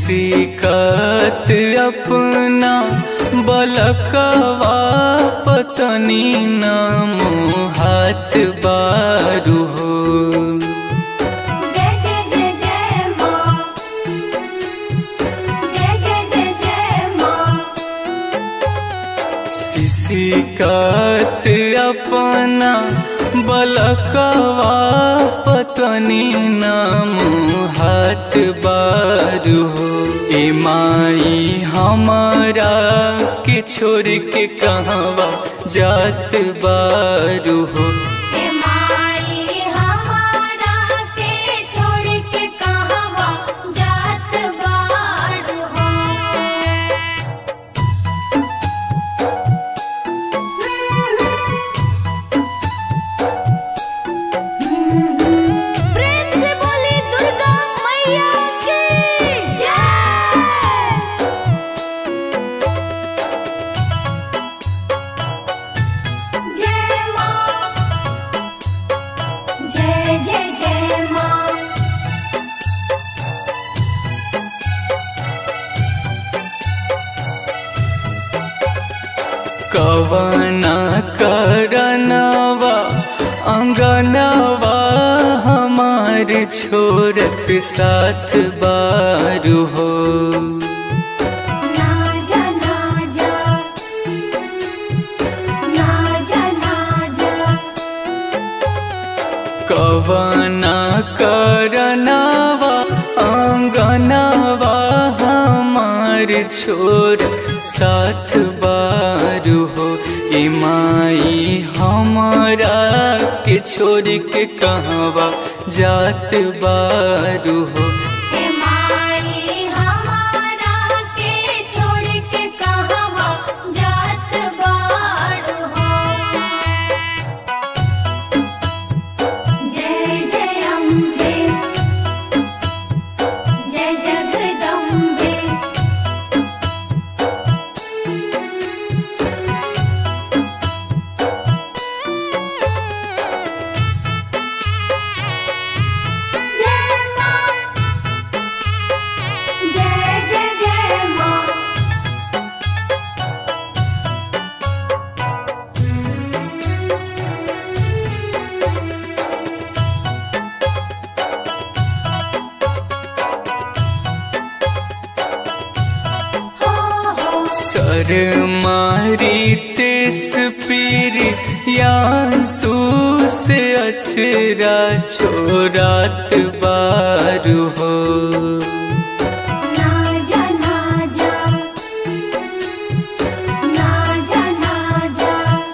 सिकत अपना बलकवा पतनी न मोहात बारू हो। जय जय जय जय माँ, जय जय जय जय माँ। सिकत अपना बलकवा पतनी न मोहात बारू हो। ए माई हमारा के छोड़ के कहवा जात बारू हो। ए माई हमारा के छोड़ के कहवा जात बाड़ हो। प्रेम से बोली दुर्गा मैया की जय। जय माँ, जय जय जय माँ। कवना करनवा अंगनवा हमार छोरत साथ बारू हो। ना जा ना जा, ना जा ना जा। कवना करनवा अंगनवा हमार छोर साथ बारू हो। ए माई हमारा के छोड़ के कहवा जात बारू हो। ए माई हमारा के छोड़ के कहवा जात बाड़ हो। जय जय अम्बे, जय जगदम्बे। जय माँ, जय जय जय माँ। हो हो सर मारी तेस पीरी यांसू से अचरा छोरात बारू हो। ना जा ना जा, ना जा ना जा।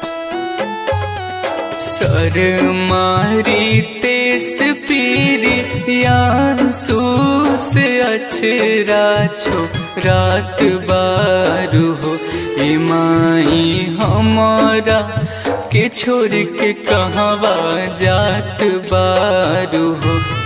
सर मारी तेस पीरी यांसू से अचरा छोरात बारू हो। ए माई हमारा के छोड़ के कहवा जात बारू हो।